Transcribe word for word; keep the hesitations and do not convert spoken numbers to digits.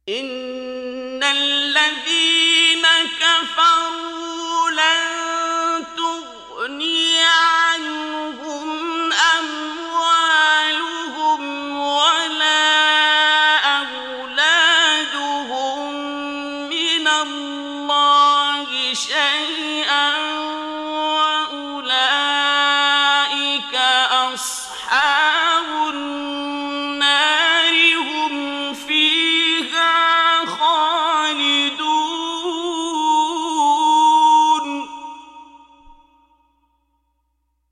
إن الذين كفروا لن تغني عنهم أموالهم ولا أولادهم من الله شيئا